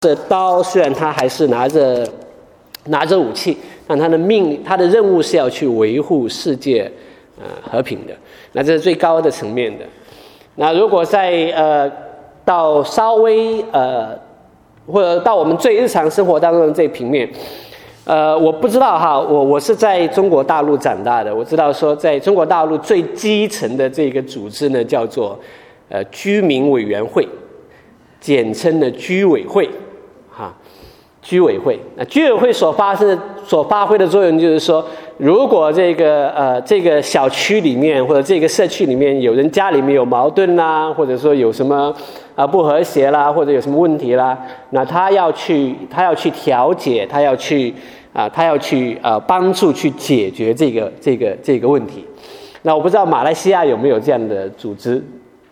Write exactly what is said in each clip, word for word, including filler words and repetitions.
这刀虽然他还是拿着拿着武器，但他的命他的任务是要去维护世界呃和平的，那这是最高的层面的。那如果在呃到稍微呃或者到我们最日常生活当中的这平面，呃我不知道哈，我我是在中国大陆长大的，我知道说在中国大陆最基层的这个组织呢叫做呃居民委员会，简称的居委会。啊，居委会，那居委会所发生的、所发挥的作用，就是说，如果这个呃这个小区里面或者这个社区里面有人家里面有矛盾啦，或者说有什么啊、呃、不和谐啦，或者有什么问题啦，那他要去他要去调解，他要去啊、呃、他要去啊、呃、帮助去解决这个这个这个问题。那我不知道马来西亚有没有这样的组织？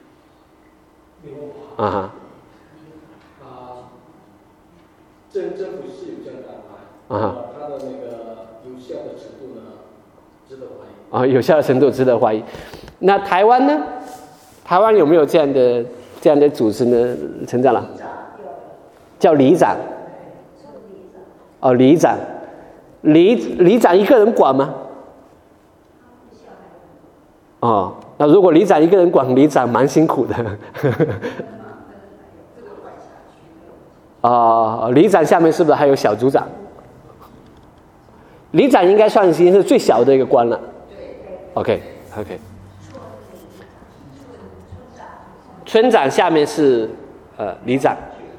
有啊哈。 政政府是有这样的安排，啊，它的那个有效的程度呢，值得怀疑。 啊，有效的程度值得怀疑。那台湾呢？台湾有没有这样的这样的组织呢？陈长老，叫里长。哦，里长，里里长一个人管吗？哦，那如果里长一个人管，里长蛮辛苦的。啊、呃，里长下面是不是还有小组长？里长应该算已经是最小的一个官了。OK OK。村长下面是呃里长，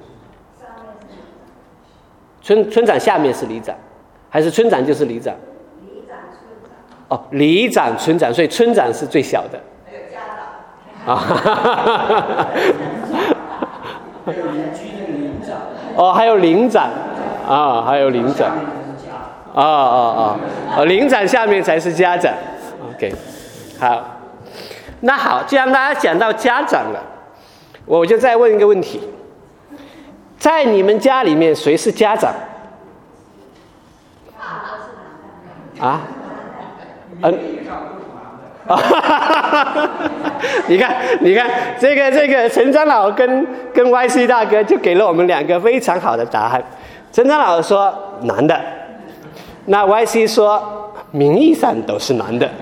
村村长下面是里长，还是村长就是里长？里长村长。哦，里长村长，所以村长是最小的。还有家长。啊。 还有邻居的邻长。 哦，还有邻长，啊，还有邻长，啊啊啊，邻长下面才是家长 ，OK， 好，那好，既然大家讲到家长了，我就再问一个问题，在你们家里面谁是家长？啊？嗯。你看，你看，这个这个陈长老跟跟 Y C 大哥就给了我们两个非常好的答案。陈长老说男的，那 Y C 说名义上都是男的。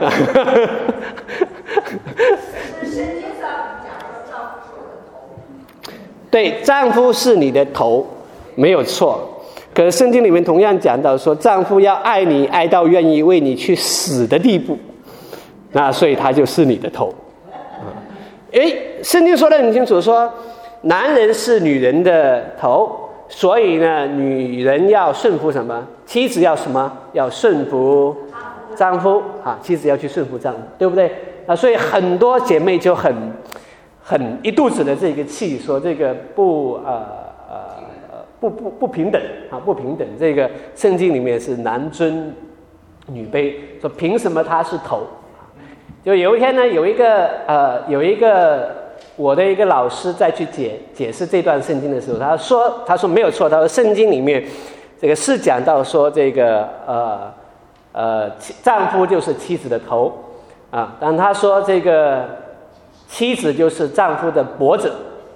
对，丈夫是你的头，没有错。可是圣经里面同样讲到说，丈夫要爱你，爱到愿意为你去死的地步。那所以他就是你的头，诶，圣经说得很清楚，说男人是女人的头，所以呢，女人要顺服什么？妻子要什么？要顺服丈夫啊，妻子要去顺服丈夫，对不对？啊，所以很多姐妹就很很一肚子的这个气，说这个不呃呃不不不平等啊，不平等。这个圣经里面是男尊女卑，说凭什么他是头？就有一天呢，有一个呃，有一个我的一个老师在去解解释这段圣经的时候，他说他说没有错，他说圣经里面这个是讲到说这个呃呃丈夫就是妻子的头啊，但他说这个妻子就是丈夫的脖子。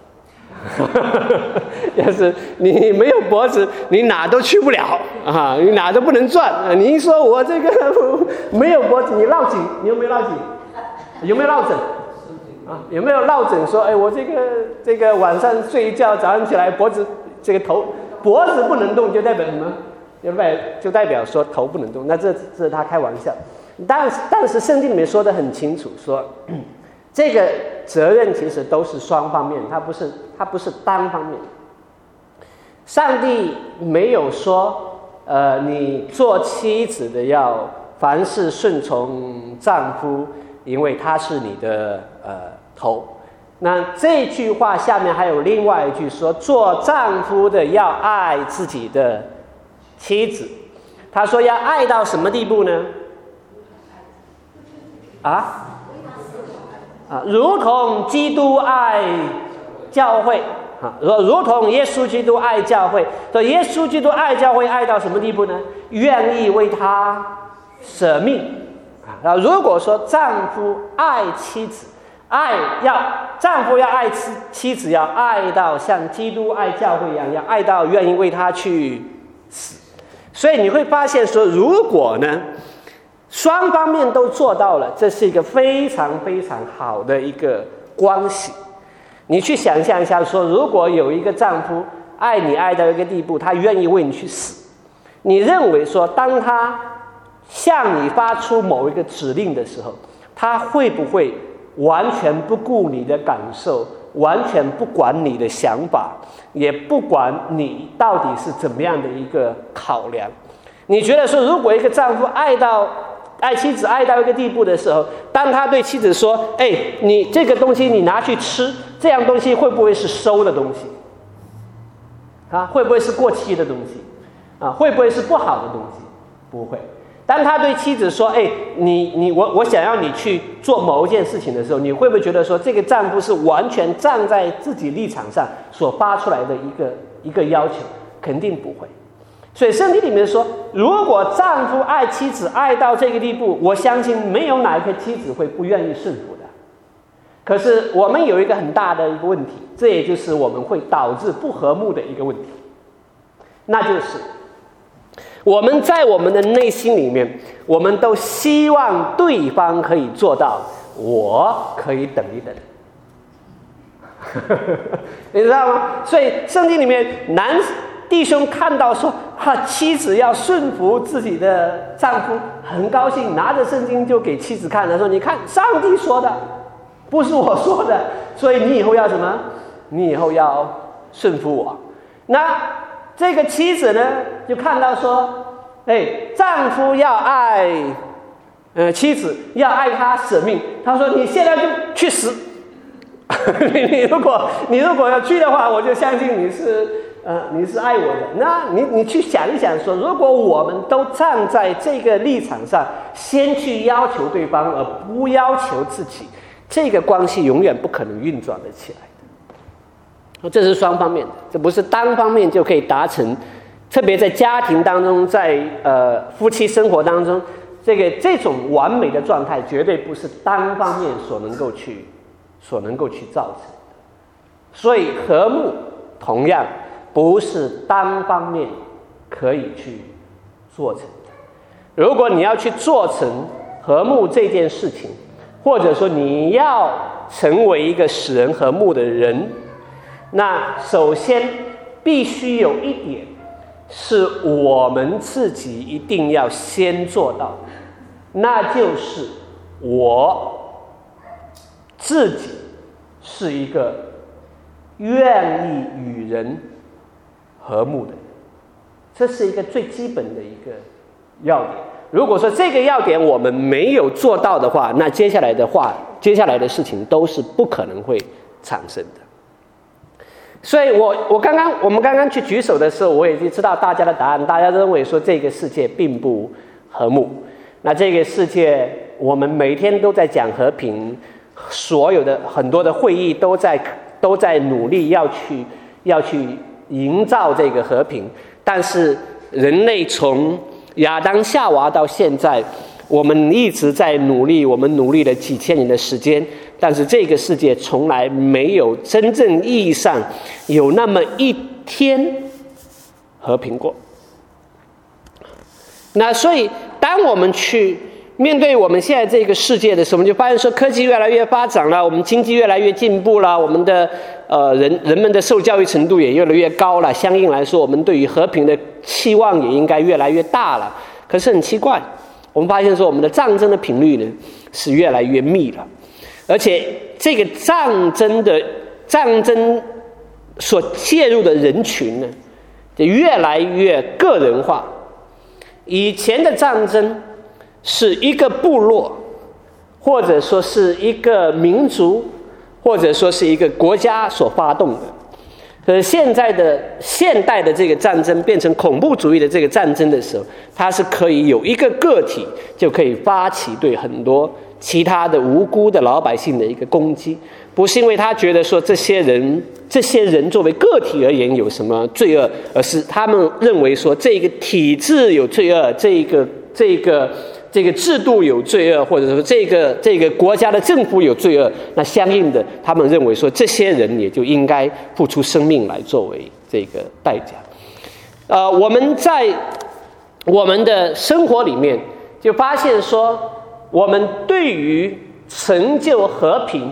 要是你没有脖子，你哪都去不了啊，你哪都不能转啊。你一说我这个没有脖子，你落颈，你有没有落颈？有没有落枕？啊，有没有落枕？说，哎，我这个这个晚上睡一觉，早上起来脖子这个头脖子不能动，就代表什么？就代表就代表说头不能动。那这这是他开玩笑，但是但是圣经里面说得很清楚，说这个责任其实都是双方面，它不是它不是单方面。上帝没有说，呃，你做妻子的要凡事顺从丈夫，因为他是你的呃头。那这句话下面还有另外一句说，做丈夫的要爱自己的妻子。他说要爱到什么地步呢？啊？啊，如同基督爱教会啊，如如同耶稣基督爱教会，所以耶稣基督爱教会爱到什么地步呢？愿意为他舍命啊。如果说丈夫爱妻子， 爱要丈夫要爱妻妻子，要爱到像基督爱教会一样，要爱到愿意为他去死。所以你会发现说，如果呢双方面都做到了，这是一个非常非常好的一个关系。你去想象一下说，如果有一个丈夫爱你爱到一个地步，他愿意为你去死，你认为说当他向你发出某一个指令的时候，他会不会完全不顾你的感受，完全不管你的想法，也不管你到底是怎么样的一个考量？你觉得说，如果一个丈夫爱到爱妻子爱到一个地步的时候，当他对妻子说，哎，你这个东西你拿去吃，这样东西会不会是馊的东西啊？会不会是过期的东西啊？会不会是不好的东西？不会。当他对妻子说，哎，你你我我想要你去做某一件事情的时候，你会不会觉得说，这个丈夫是完全站在自己立场上所发出来的一个一个要求？肯定不会。所以圣经里面说，如果丈夫爱妻子爱到这个地步，我相信没有哪一个妻子会不愿意顺服的。可是我们有一个很大的一个问题，这也就是我们会导致不和睦的一个问题，那就是我们在我们的内心里面，我们都希望对方可以做到我可以等一等你知道吗？所以圣经里面男弟兄看到说，啊，妻子要顺服自己的丈夫，很高兴，拿着圣经就给妻子看了，说你看上帝说的，不是我说的，所以你以后要什么？你以后要顺服我。那这个妻子呢，就看到说，哎，丈夫要爱呃妻子，要爱他舍命，他说你现在就去死你如果你如果要去的话，我就相信你是呃，你是爱我的。那你你去想一想说，如果我们都站在这个立场上，先去要求对方，而不要求自己，这个关系永远不可能运转得起来的。这是双方面的，这不是单方面就可以达成。特别在家庭当中，在呃夫妻生活当中，这个这种完美的状态，绝对不是单方面所能够去所能够去造成的。所以和睦同样不是单方面可以去做成的。如果你要去做成和睦这件事情，或者说你要成为一个使人和睦的人，那首先必须有一点是我们自己一定要先做到的，那就是我自己是一个愿意与人和睦的人，这是一个最基本的一个要点。如果说这个要点我们没有做到的话，那接下来的话，接下来的事情都是不可能会产生的。所以我我刚刚我们刚刚去举手的时候，我已经知道大家的答案。大家认为说这个世界并不和睦，那这个世界我们每天都在讲和平，所有的很多的会议都在都在努力要去要去营造这个和平，但是人类从亚当夏娃到现在，我们一直在努力，我们努力了几千年的时间，但是这个世界从来没有真正意义上有那么一天和平过。那所以当我们去面对我们现在这个世界的时候，我们就发现说，科技越来越发展了，我们经济越来越进步了，我们的呃人人们的受教育程度也越来越高了，相应来说，我们对于和平的期望也应该越来越大了。可是很奇怪，我们发现说，我们的战争的频率呢是越来越密了，而且这个战争的战争所介入的人群呢，就越来越个人化。以前的战争是一个部落，或者说是一个民族，或者说是一个国家所发动的。可是现在的现代的这个战争变成恐怖主义的这个战争的时候，它是可以有一个个体就可以发起对很多其他的无辜的老百姓的一个攻击，不是因为他觉得说这些人这些人作为个体而言有什么罪恶，而是他们认为说这个体制有罪恶，这个这个这个制度有罪恶，或者说这个这个国家的政府有罪恶，那相应的，他们认为说这些人也就应该付出生命来作为这个代价。呃，我们在我们的生活里面就发现说，我们对于成就和平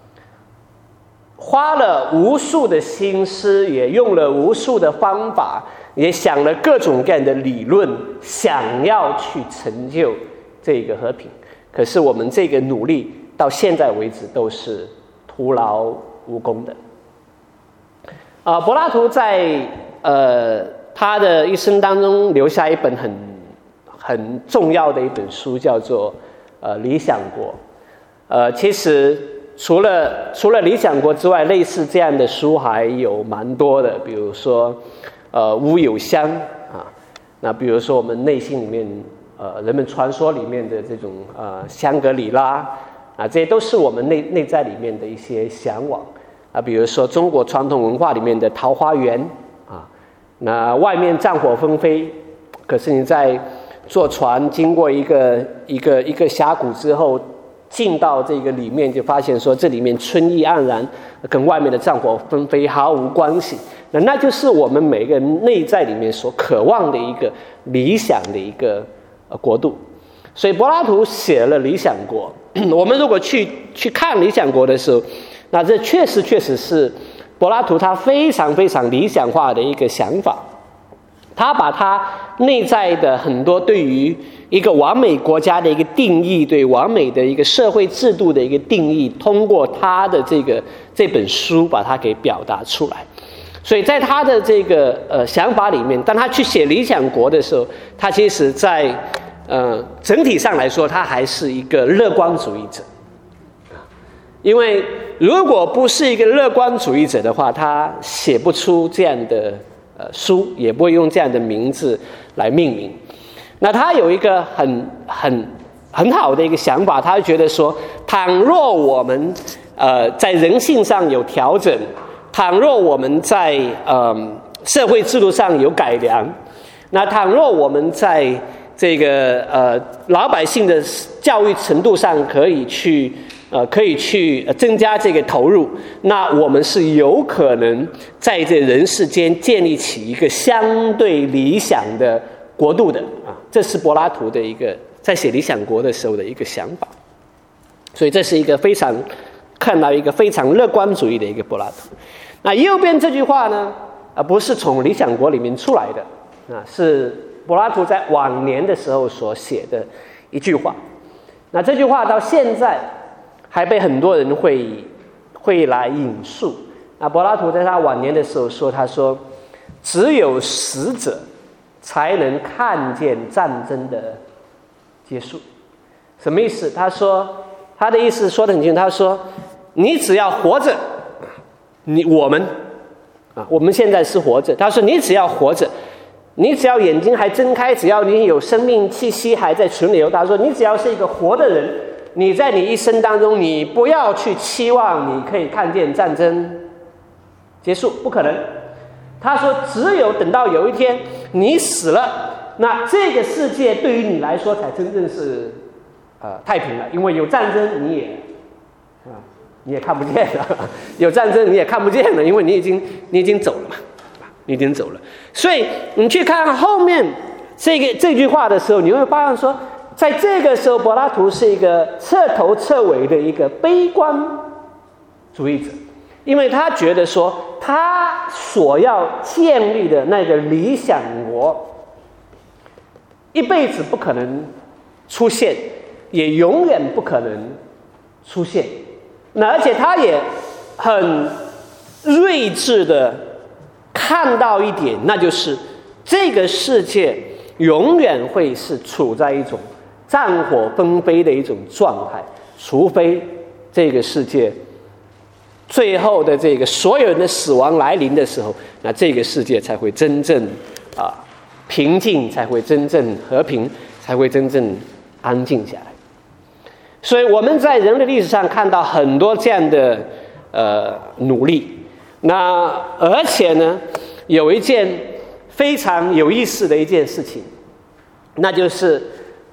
花了无数的心思，也用了无数的方法，也想了各种各样的理论，想要去成就这个和平。可是我们这个努力到现在为止都是徒劳无功的。啊、呃，柏拉图在呃他的一生当中留下一本很很重要的一本书，叫做呃《理想国》。呃，其实除了除了《理想国》之外，类似这样的书还有蛮多的，比如说呃乌有乡啊，那比如说我们内心里面呃人们传说里面的这种呃香格里拉啊，这些都是我们内内在里面的一些向往啊，比如说中国传统文化里面的桃花源啊，那外面战火纷飞，可是你在坐船经过一个一个一个峡谷之后，进到这个里面，就发现说这里面春意盎然，跟外面的战火纷飞毫无关系。那那就是我们每个人内在里面所渴望的一个理想的一个呃国度。所以柏拉图写了《理想国》，我们如果去去看《理想国》的时候，那这确实确实是柏拉图他非常非常理想化的一个想法。他把他内在的很多对于一个完美国家的一个定义，对完美的一个社会制度的一个定义，通过他的这个这本书把它给表达出来。所以在他的这个呃想法里面，当他去写《理想国》的时候，他其实在呃整体上来说，他还是一个乐观主义者。因为如果不是一个乐观主义者的话，他写不出这样的呃书，也不会用这样的名字来命名。那他有一个很很很好的一个想法，他觉得说，倘若我们呃在人性上有调整，倘若我们在呃社会制度上有改良，那倘若我们在这个呃老百姓的教育程度上可以去呃可以去增加这个投入，那我们是有可能在这人世间建立起一个相对理想的国度的啊，这是柏拉图的一个在写《理想国》的时候的一个想法。所以这是一个非常看到一个非常乐观主义的一个柏拉图。那右边这句话呢，啊不是从《理想国》里面出来的啊，是柏拉图在晚年的时候所写的一句话。那这句话到现在还被很多人会会来引述。那柏拉图在他晚年的时候说，他说：“只有死者才能看见战争的结束。”什么意思？他说，他的意思说得很清楚。他说，你只要活着，你我们啊，我们现在是活着。他说，你只要活着，你只要眼睛还睁开，只要你有生命气息还在存留，他说，你只要是一个活的人，你在你一生当中，你不要去期望你可以看见战争结束，不可能。他说，只有等到有一天你死了，那这个世界对于你来说才真正是呃太平了，因为有战争你也啊你也看不见了，有战争你也看不见了，因为你已经你已经走了嘛，你已经走了。所以你去看后面这个这句话的时候，你会发现说，在这个时候柏拉图是一个彻头彻尾的一个悲观主义者。因为他觉得说，他所要建立的那个理想国，一辈子不可能出现，也永远不可能出现。那而且他也很睿智的看到一点，那就是这个世界永远会是处在一种战火纷飞的一种状态，除非这个世界最后的这个所有人的死亡来临的时候，那这个世界才会真正啊平静，才会真正和平，才会真正安静下来。所以我们在人类历史上看到很多这样的呃努力。那而且呢，有一件非常有意思的一件事情，那就是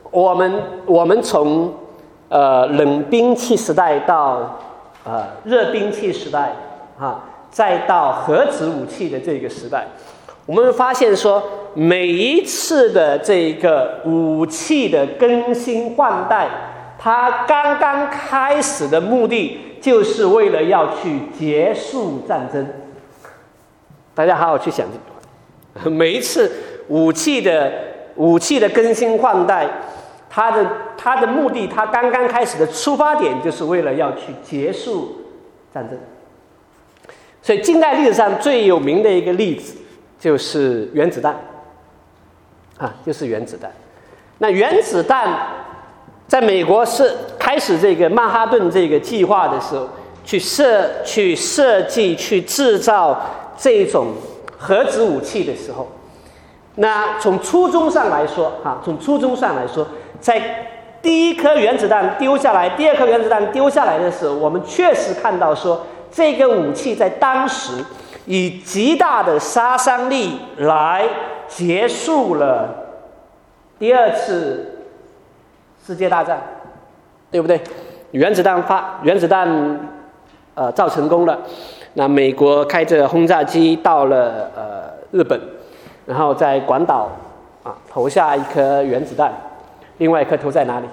我们我们从呃冷兵器时代到呃热兵器时代啊，再到核子武器的这个时代，我们会发现说，每一次的这个武器的更新换代，它刚刚开始的目的就是为了要去结束战争。大家好好去想这句话。每一次武器的武器的更新换代，它的它的目的，它刚刚开始的出发点，就是为了要去结束战争。所以近代历史上最有名的一个例子就是原子弹，啊，就是原子弹。那原子弹在美国是开始这个曼哈顿这个计划的时候，去设去设计去制造这种核子武器的时候，那从初衷上来说，哈，从初衷上来说，在第一颗原子弹丢下来，第二颗原子弹丢下来的时候，我们确实看到说，这个武器在当时以极大的杀伤力来结束了第二次世界大战，对不对？原子弹发原子弹呃造成功了，那美国开着轰炸机到了呃日本，然后在广岛啊投下一颗原子弹，另外一颗投在哪里？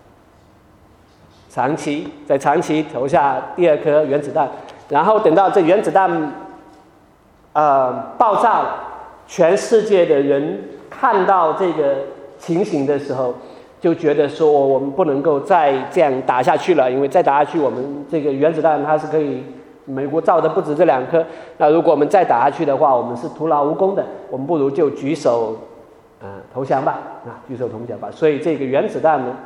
长崎，在长崎投下第二颗原子弹，然后等到这原子弹呃爆炸了，全世界的人看到这个情形的时候，就觉得说我们不能够再这样打下去了，因为再打下去，我们这个原子弹它是可以，美国造的不止这两颗，那如果我们再打下去的话，我们是徒劳无功的，我们不如就举手呃投降吧，啊，举手投降吧。所以这个原子弹呢，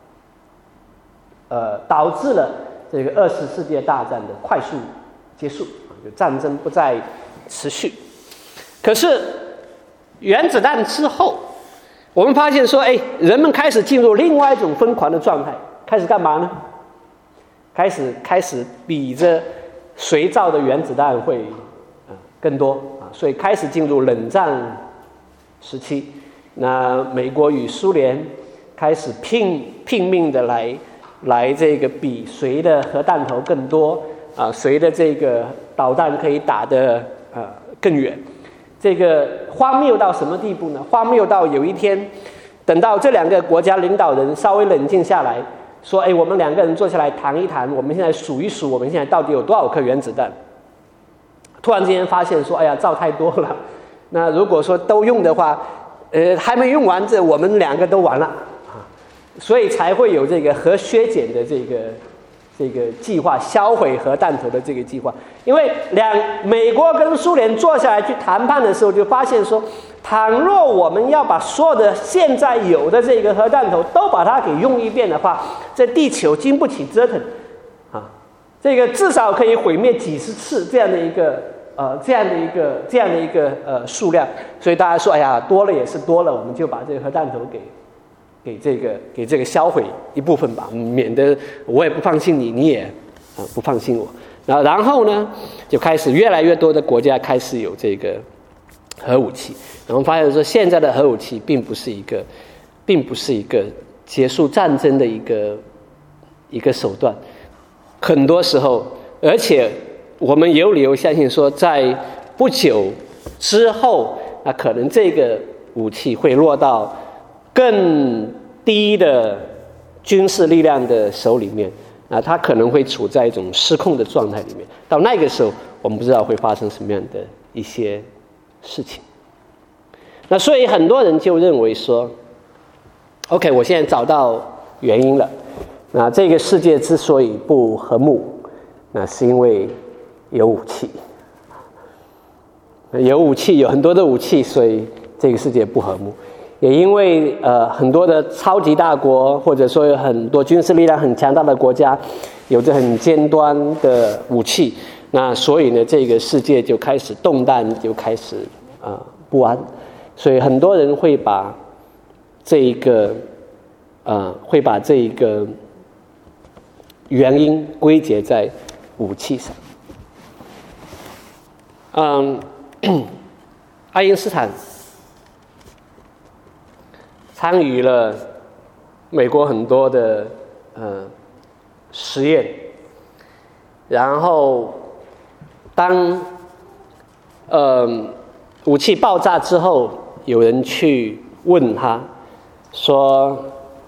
呃，导致了这个二次世界大战的快速结束，就战争不再持续。可是原子弹之后，我们发现说，哎，人们开始进入另外一种疯狂的状态，开始干嘛呢？开始开始比着谁造的原子弹会啊、呃、更多啊，所以开始进入冷战时期。那美国与苏联开始拼拼命的来来这个比谁的核弹头更多啊，谁的这个导弹可以打得呃更远。这个荒谬到什么地步呢？荒谬到有一天，等到这两个国家领导人稍微冷静下来，说：“哎，我们两个人坐下来谈一谈，我们现在数一数，我们现在到底有多少颗原子弹？”突然之间发现说：“哎呀，造太多了。那如果说都用的话，呃，还没用完，这我们两个都完了啊！所以才会有这个核削减的这个。”这个计划，销毁核弹头的这个计划，因为两美国跟苏联坐下来去谈判的时候，就发现说，倘若我们要把所有的现在有的这个核弹头都把它给用一遍的话，这地球经不起折腾啊！这个至少可以毁灭几十次这样的一个呃这样的一个这样的一个呃数量，所以大家说，哎呀，多了也是多了，我们就把这个核弹头给。给这个给这个销毁一部分吧，免得我也不放心你，你也啊不放心我。然后然后呢，就开始越来越多的国家开始有这个核武器。然后发现说，现在的核武器并不是一个，并不是一个结束战争的一个一个手段。很多时候，而且我们有理由相信说，在不久之后，那可能这个武器会落到更低的军事力量的手里面，啊，它可能会处在一种失控的状态里面。到那个时候，我们不知道会发生什么样的一些事情。那所以很多人就认为说 ，OK， 我现在找到原因了。那这个世界之所以不和睦，那是因为有武器，有武器，有很多的武器，所以这个世界不和睦。也因为呃很多的超级大国，或者说有很多军事力量很强大的国家，有着很尖端的武器，那所以呢，这个世界就开始动荡，就开始啊、呃、不安，所以很多人会把这一个啊、呃、会把这一个原因归结在武器上。嗯，爱因斯坦参与了美国很多的呃实验，然后当呃武器爆炸之后，有人去问他说：“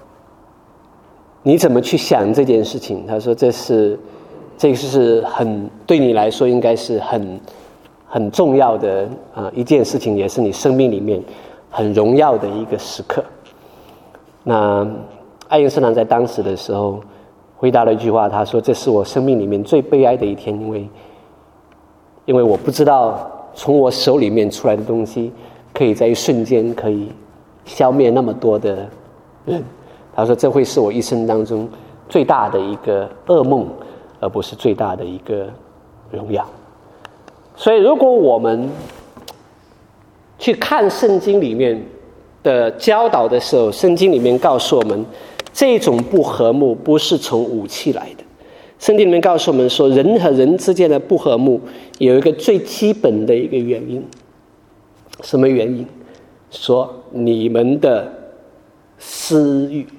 你怎么去想这件事情？”他说：“这是，这个是很对你来说应该是很很重要的啊、呃、一件事情，也是你生命里面很荣耀的一个时刻。”那爱因斯坦在当时的时候回答了一句话，他说：“这是我生命里面最悲哀的一天，因为因为我不知道从我手里面出来的东西可以在一瞬间可以消灭那么多的人。”他说：“这会是我一生当中最大的一个噩梦，而不是最大的一个荣耀。”所以，如果我们去看圣经里面的教导的时候，圣经里面告诉我们，这种不和睦不是从武器来的。圣经里面告诉我们说，人和人之间的不和睦有一个最基本的一个原因。什么原因？说你们的私欲。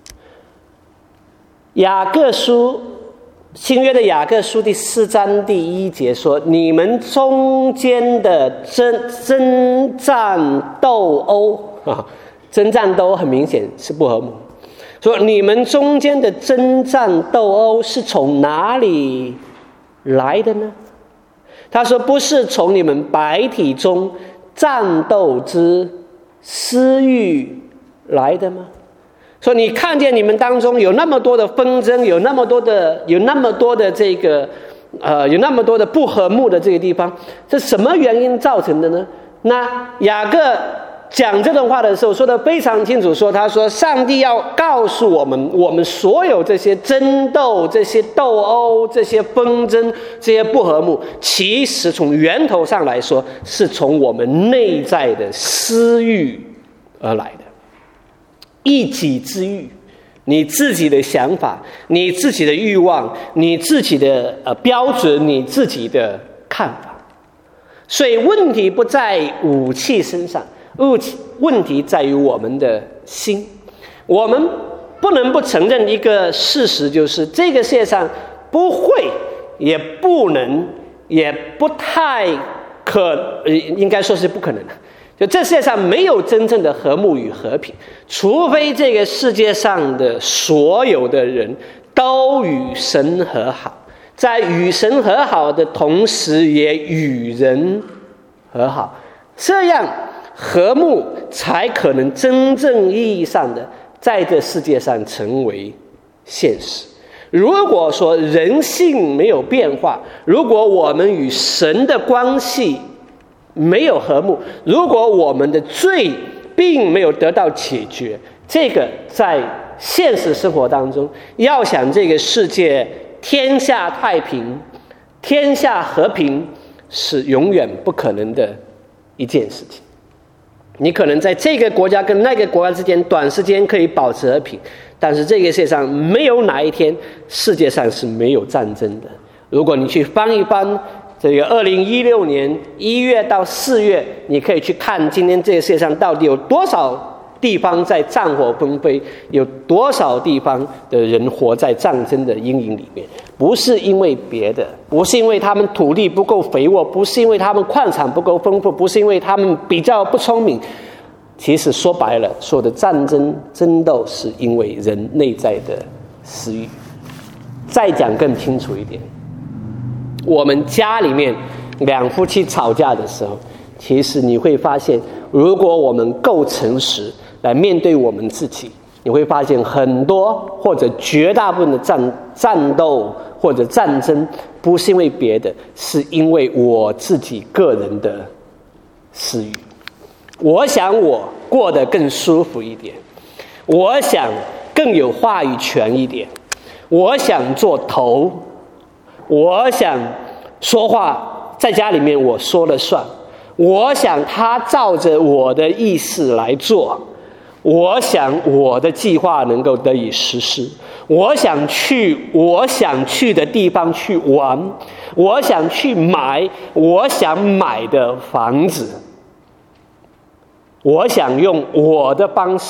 雅各书，新约的雅各书第四章第一节说：“你们中间的争争战斗殴啊，争战斗殴很明显是不和睦。说你们中间的争战斗殴是从哪里来的呢？”他说：“不是从你们百体中战斗之私欲来的吗？”说你看见你们当中有那么多的纷争，有那么多的有那么多的这个呃有那么多的不和睦的这个地方，是什么原因造成的呢？那雅各讲这段话的时候说得非常清楚，说他说上帝要告诉我们，我们所有这些争斗、这些斗殴、这些纷争、这些不和睦，其实从源头上来说，是从我们内在的私欲而来的。一己之欲，你自己的想法，你自己的欲望，你自己的呃标准，你自己的看法。所以问题不在武器身上，问题在于我们的心。我们不能不承认一个事实，就是这个世界上不会，也不能，也不太可，应该说是不可能的。就这世界上没有真正的和睦与和平，除非这个世界上的所有的人都与神和好，在与神和好的同时也与人和好，这样和睦才可能真正意义上的在这世界上成为现实。如果说人性没有变化，如果我们与神的关系没有和睦，如果我们的罪并没有得到解决，这个在现实生活当中，要想这个世界天下太平、天下和平，是永远不可能的一件事情。你可能在这个国家跟那个国家之间短时间可以保持和平，但是这个世界上没有哪一天世界上是没有战争的。如果你去翻一翻这个二零一六年一月到四月，你可以去看今天这个世界上到底有多少地方在战火纷飞，有多少地方的人活在战争的阴影里面。不是因为别的，不是因为他们土地不够肥沃，不是因为他们矿产不够丰富，不是因为他们比较不聪明。其实说白了，所有的战争争斗是因为人内在的私欲。再讲更清楚一点，我们家里面两夫妻吵架的时候，其实你会发现，如果我们够诚实来面对我们自己，你会发现很多或者绝大部分的战战斗或者战争，不是因为别的，是因为我自己个人的私欲。我想我过得更舒服一点，我想更有话语权一点，我想做头，我想说话在家里面我说了算，我想他照着我的意思来做，我想我的计划能够得以实施，我想去我想去的地方去玩，我想去买我想买的房子，我想用我的方式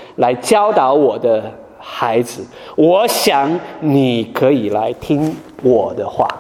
来教导我的孩子，我想你可以来听我的话。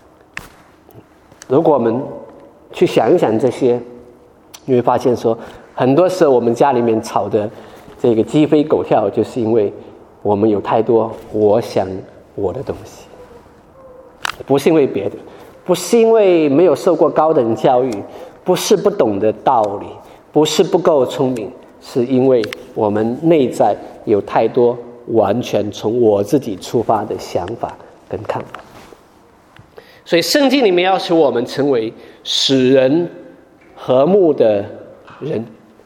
如果我们去想一想这些，你会发现说，很多时候我们家里面吵的这个鸡飞狗跳，就是因为我们有太多我想我的东西，不是因为别的，不是因为没有受过高等教育，不是不懂得道理，不是不够聪明，是因为我们内在有太多完全从我自己出发的想法跟看法。所以圣经里面要使我们成为使人和睦的人。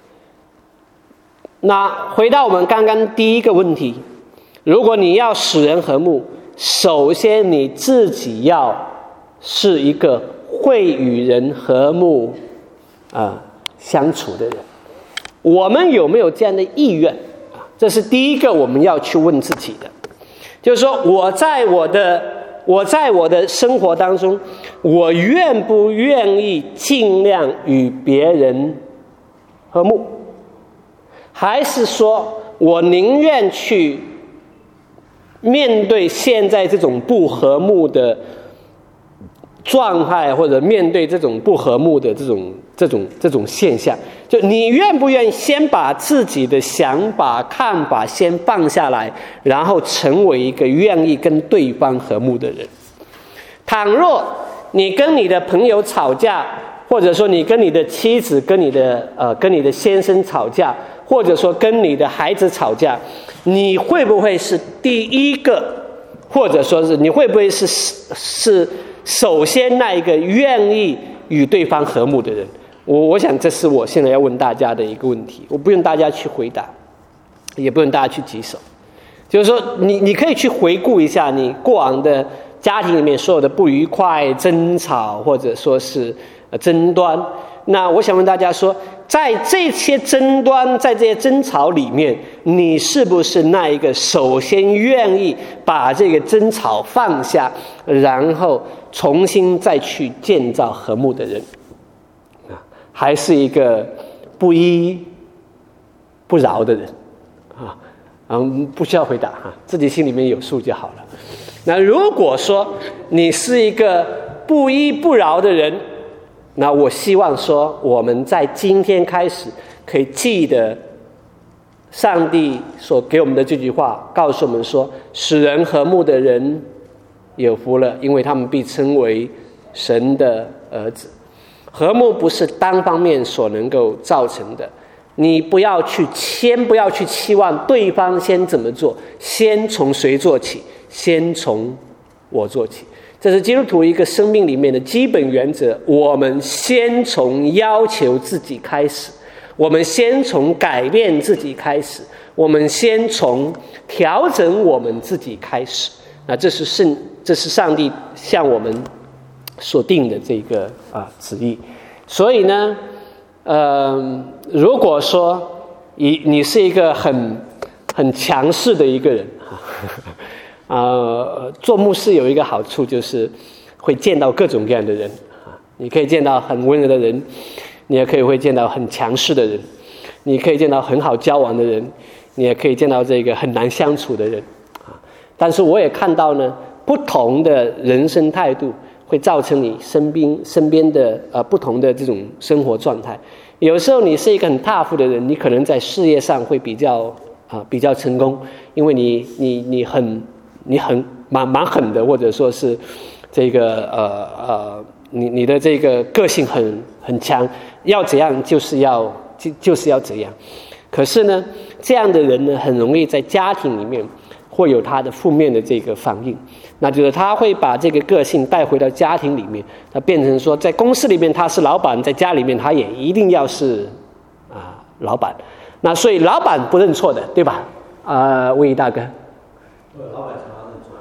那回到我们刚刚第一个问题，如果你要使人和睦，首先你自己要是一个会与人和睦啊、呃、相处的人。我们有没有这样的意愿？这是第一个我们要去问自己的，就是说我在我的我在我的生活当中，我愿不愿意尽量与别人和睦，还是说我宁愿去面对现在这种不和睦的状态，或者面对这种不和睦的这种这种这种现象，就你愿不愿意先把自己的想法看法先放下来，然后成为一个愿意跟对方和睦的人。倘若你跟你的朋友吵架，或者说你跟你的妻子跟你的呃跟你的先生吵架，或者说跟你的孩子吵架，你会不会是第一个，或者说是你会不会是是首先那一个愿意与对方和睦的人？我我想这是我现在要问大家的一个问题，我不用大家去回答，也不用大家去举手，就是说你你可以去回顾一下你过往的家庭里面所有的不愉快、争吵，或者说是争端。那我想问大家说，在这些争端，在这些争吵里面，你是不是那一个首先愿意把这个争吵放下，然后重新再去建造和睦的人？还是一个不依不饶的人？啊，嗯，不需要回答哈，自己心里面有数就好了。那如果说你是一个不依不饶的人，那我希望说我们在今天开始可以记得上帝所给我们的这句话，告诉我们说，使人和睦的人有福了，因为他们必称为神的儿子。和睦不是单方面所能够造成的，你不要去先不要去期望对方先怎么做，先从谁做起？先从我做起。这是基督徒一个生命里面的基本原则，我们先从要求自己开始，我们先从改变自己开始，我们先从调整我们自己开始。那这是圣，这是上帝向我们所定的这个啊旨意。所以呢，呃，如果说你你是一个很很强势的一个人啊。呃，做牧师有一个好处，就是会见到各种各样的人啊。你可以见到很温柔的人，你也可以会见到很强势的人，你可以见到很好交往的人，你也可以见到这个很难相处的人啊。但是我也看到呢，不同的人生态度会造成你身边身边的呃不同的这种生活状态。有时候你是一个很 tough 的人，你可能在事业上会比较啊、呃、比较成功，因为你你你很。你很蛮蛮狠的，或者说是这个呃呃，你你的这个个性很很强，要怎样就是要就就是要怎样。可是呢，这样的人呢，很容易在家庭里面会有他的负面的这个反应，那就是他会把这个个性带回到家庭里面，他变成说，在公司里面他是老板，在家里面他也一定要是啊、呃、老板。那所以老板不认错的，对吧？啊、呃，魏大哥。 老板常常认错。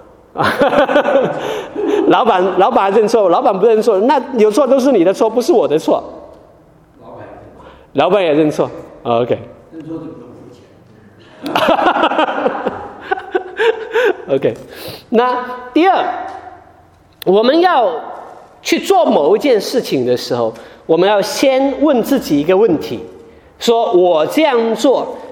老板老板认错，老板不认错，那有错都是你的错，不是我的错。 老板也认错。 老板也认错。哦、OK。 认错就不用付钱。 OK。那第二，我们要去做某一件事情的时候，我们要先问自己一个问题：说我这样做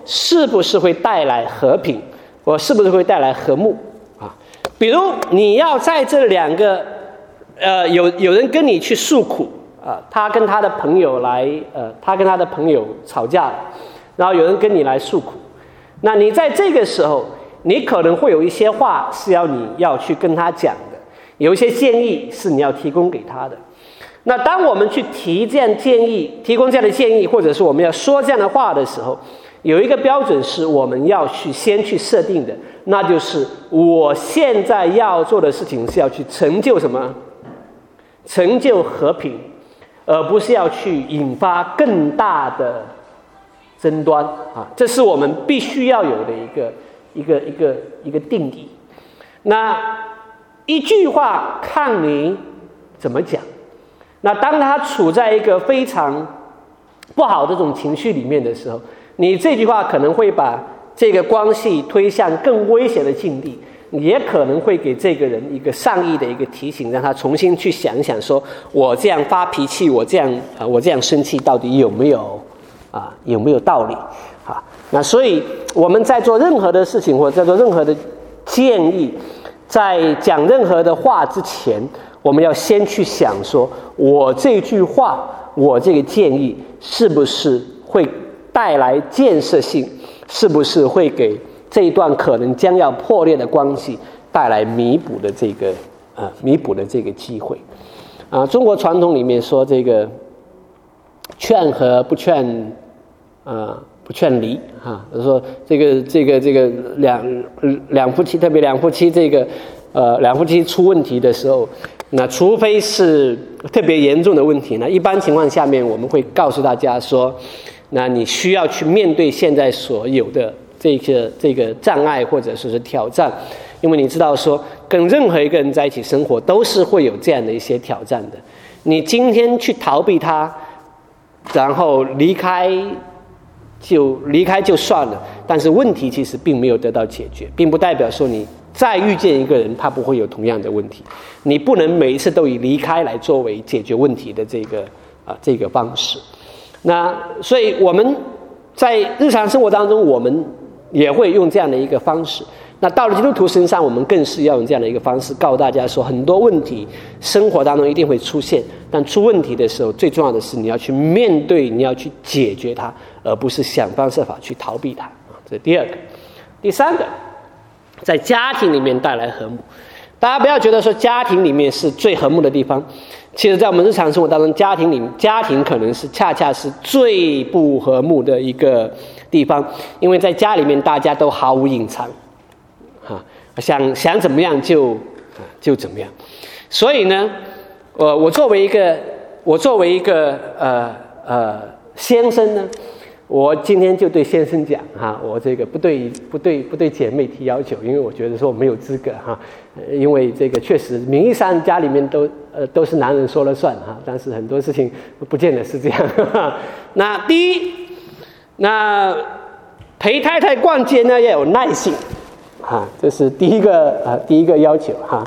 是不是会带来和平，或是不是会带来和睦啊？比如你要在这两个，呃，有有人跟你去诉苦啊，他跟他的朋友来，呃，他跟他的朋友吵架了，然后有人跟你来诉苦，那你在这个时候，你可能会有一些话是要你要去跟他讲的，有一些建议是你要提供给他的。那当我们去提这样建议，提供这样的建议，或者是我们要说这样的话的时候，有一个标准是我们要去先去设定的，那就是我现在要做的事情是要去成就什么？成就和平，而不是要去引发更大的争端啊！这是我们必须要有的一个一个一个一个定义。那一句话看你怎么讲。那当他处在一个非常不好的这种情绪里面的时候，你这句话可能会把这个关系推向更危险的境地，也可能会给这个人一个善意的一个提醒，让他重新去想一想，说我这样发脾气，我这样啊，我这样生气，到底有没有啊，有没有道理啊？那所以我们在做任何的事情，或者在做任何的建议，在讲任何的话之前，我们要先去想说，我这句话，我这个建议是不是会带来建设性，是不是会给这一段可能将要破裂的关系带来弥补的这个呃弥补的这个机会啊、呃？中国传统里面说这个劝和不劝呃不劝离啊，说这个这个这个两两夫妻，特别两夫妻这个呃两夫妻出问题的时候。那除非是特别严重的问题呢，一般情况下面我们会告诉大家说，那你需要去面对现在所有的这个这个障碍或者说是挑战，因为你知道说跟任何一个人在一起生活都是会有这样的一些挑战的。你今天去逃避它，然后离开就离开就算了，但是问题其实并没有得到解决，并不代表说你再遇见一个人他不会有同样的问题，你不能每一次都以离开来作为解决问题的这个啊这个方式。那所以我们在日常生活当中我们也会用这样的一个方式，那到了基督徒身上我们更是要用这样的一个方式告诉大家说，很多问题生活当中一定会出现，但出问题的时候最重要的是你要去面对，你要去解决它，而不是想方设法去逃避它。这是第二个。第三个，在家庭里面带来和睦。大家不要觉得说家庭里面是最和睦的地方，其实在我们日常生活当中，家庭里家庭可能是恰恰是最不和睦的一个地方，因为在家里面大家都毫无隐藏啊，想想怎么样就就怎么样。所以呢，我我作为一个我作为一个呃呃先生呢，我今天就对先生讲哈，我这个不对不对不对姐妹提要求，因为我觉得说我没有资格哈，因为这个确实名义上家里面都呃都是男人说了算哈，但是很多事情不见得是这样。呵呵那第一，那陪太太逛街呢要有耐性，哈，这是第一个啊、呃、第一个要求哈，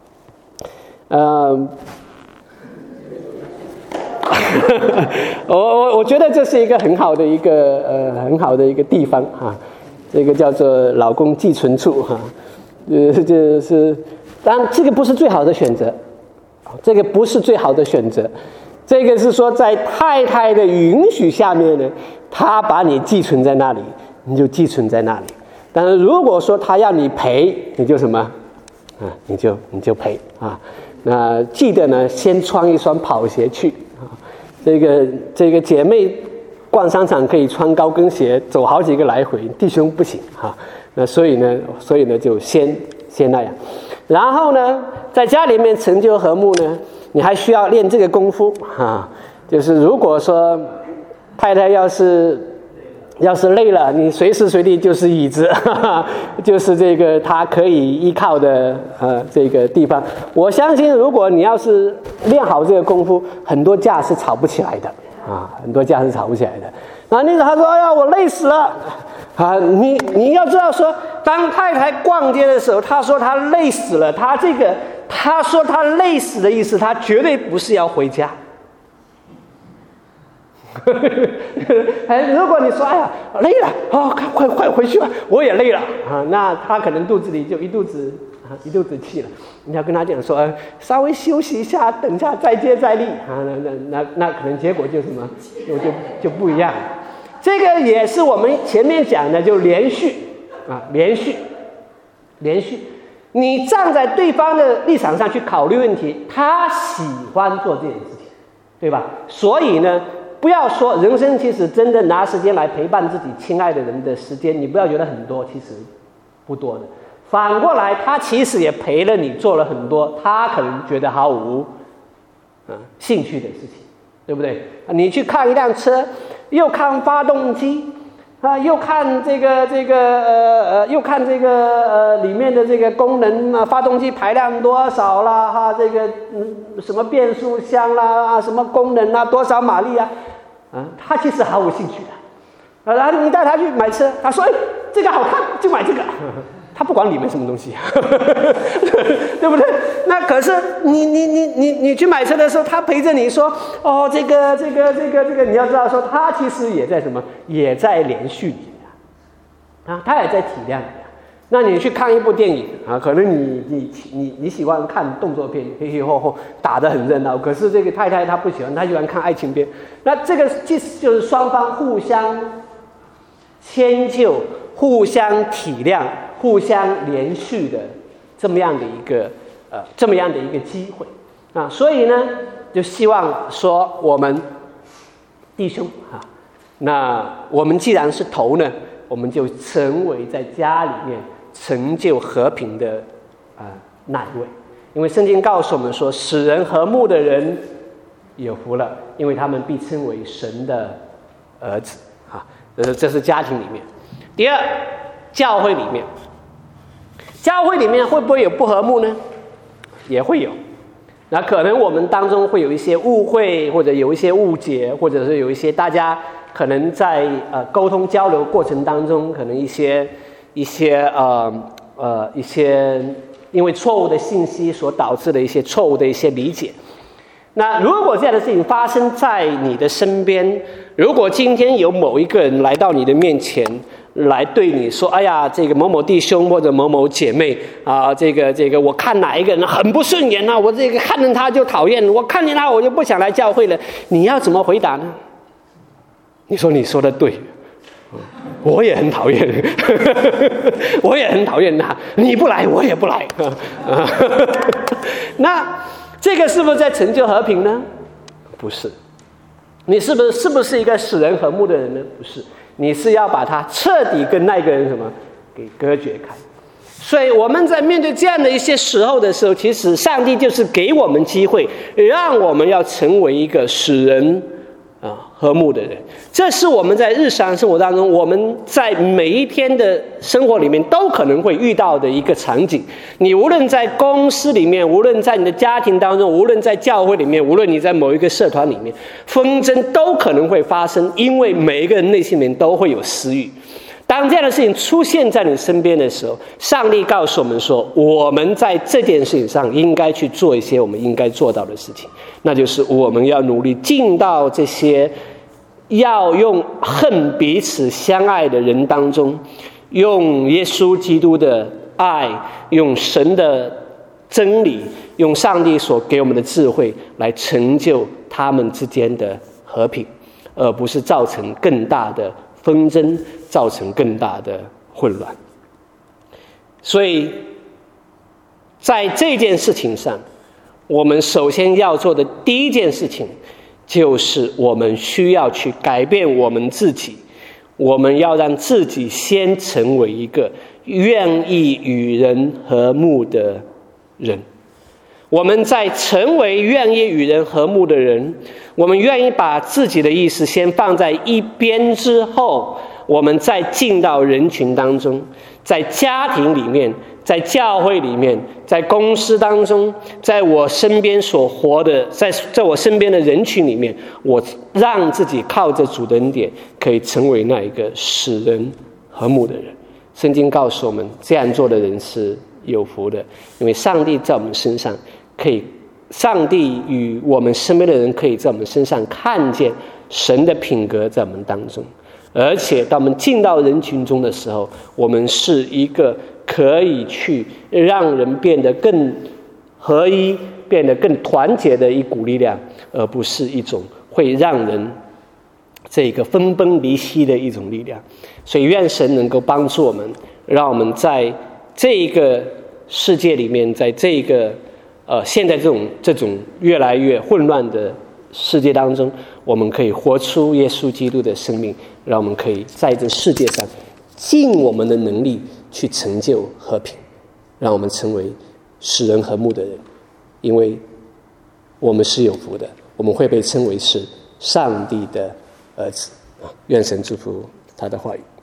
呃。我我我觉得这是一个很好的一个呃很好的一个地方哈、啊，这个叫做老公寄存处哈，呃这是当然这个不是最好的选择，这个不是最好的选择，这个是说在太太的允许下面呢，他把你寄存在那里，你就寄存在那里。但是如果说他要你陪，你就什么啊，你就你就陪啊。那记得呢，先穿一双跑鞋去。这个这个姐妹逛商场可以穿高跟鞋走好几个来回，弟兄不行哈、啊。那所以呢，所以呢就先先那样。然后呢，在家里面成就和睦呢，你还需要练这个功夫啊。就是如果说太太要是要是累了，你随时随地就是椅子，哈哈，就是这个她可以依靠的呃这个地方。我相信，如果你要是练好这个功夫，很多架是吵不起来的啊，很多架是吵不起来的。然后那个他说：“哎呀，我累死了。”啊，你你要知道说，当太太逛街的时候，她说她累死了，她这个她说她累死的意思，她绝对不是要回家。 哎，如果你说哎呀累了哦，快快回去吧，我也累了啊，那他可能肚子里就一肚子啊一肚子气了。你要跟他讲说，呃、稍微休息一下，等一下再接再厉啊，那那那那可能结果就什么就就就不一样了。这个也是我们前面讲的，就连续啊，连续连续。你站在对方的立场上去考虑问题，他喜欢做这件事情，对吧？所以呢，不要说人生其实真的拿时间来陪伴自己亲爱的人的时间，你不要觉得很多，其实不多的。反过来，他其实也陪了你做了很多他可能觉得毫无、呃、兴趣的事情，对不对？你去看一辆车，又看发动机啊，又看这个这个呃呃，又看这个呃里面的这个功能啊，发动机排量多少啦，哈，这个嗯什么变速箱啦啊，什么功能啊，多少马力啊，啊，他其实毫无兴趣的。啊，然后你带他去买车，他说：“哎，这个好看，就买这个。”他不管里面什么东西，对不对？那可是你你你你你去买车的时候，他陪着你说：“哦，这个这个这个这个，你要知道说，他其实也在什么，也在连续你啊，啊，他也在体谅你啊。那你去看一部电影啊，可能你你你你喜欢看动作片，黑黑后后打得很热闹，可是这个太太她不喜欢，她喜欢看爱情片。那这个其实就是双方互相迁就、互相体谅、互相连续的这么样的一个呃这么样的一个机会啊，所以呢，就希望说我们弟兄啊，那我们既然是头呢，我们就成为在家里面成就和平的啊、呃、那一位，因为圣经告诉我们说，使人和睦的人有福了，因为他们必称为神的儿子啊。这这是家庭里面。第二，教会里面，教会里面会不会有不和睦呢？也会有。那可能我们当中会有一些误会，或者有一些误解，或者是有一些大家可能在呃沟通交流过程当中，可能一些一些呃呃一些因为错误的信息所导致的一些错误的一些理解。那如果这样的事情发生在你的身边，如果今天有某一个人来到你的面前，来对你说：“哎呀，这个某某弟兄或者某某姐妹啊，这个这个，我看哪一个人很不顺眼啊，我这个看见他就讨厌，我看见他我就不想来教会了。”你要怎么回答呢？你说你说的对，我也很讨厌，我也很讨厌他，你不来我也不来。那这个是不是在成就和平呢？不是。你是不是是不是一个使人和睦的人呢？不是。你是要把他彻底跟那个人什么给隔绝开。所以我们在面对这样的一些时候的时候，其实上帝就是给我们机会，让我们要成为一个使人啊和睦的人。这是我们在日常生活当中，我们在每一天的生活里面都可能会遇到的一个场景。你无论在公司里面，无论在你的家庭当中，无论在教会里面，无论你在某一个社团里面，纷争都可能会发生，因为每一个人内心里面都会有私欲。当这样的事情出现在你身边的时候，上帝告诉我们说，我们在这件事情上应该去做一些我们应该做到的事情，那就是我们要努力进到这些要用恨彼此相爱的人当中，用耶稣基督的爱，用神的真理，用上帝所给我们的智慧来成就他们之间的和平，而不是造成更大的纷争，造成更大的混乱。所以在这件事情上，我们首先要做的第一件事情，就是我们需要去改变我们自己，我们要让自己先成为一个愿意与人和睦的人。我们在成为愿意与人和睦的人，我们愿意把自己的意思先放在一边之后，我们再进到人群当中，在家庭里面，在教会里面，在公司当中，在我身边所活的，在在我身边的人群里面，我让自己靠着主的恩典，可以成为那一个使人和睦的人。圣经告诉我们，这样做的人是有福的，因为上帝在我们身上可以，上帝与我们身边的人可以在我们身上看见神的品格在我们当中，而且当我们进到人群中的时候，我们是一个可以去让人变得更合一、变得更团结的一股力量，而不是一种会让人这个分崩离析的一种力量。所以愿神能够帮助我们，让我们在这一个世界里面，在这个呃现在这种这种越来越混乱的世界当中，我们可以活出耶稣基督的生命，让我们可以在这世界上尽我们的能力去成就和平，让我们成为使人和睦的人。因为我们是有福的，我们会被称为是上帝的儿子。愿神祝福他的话语。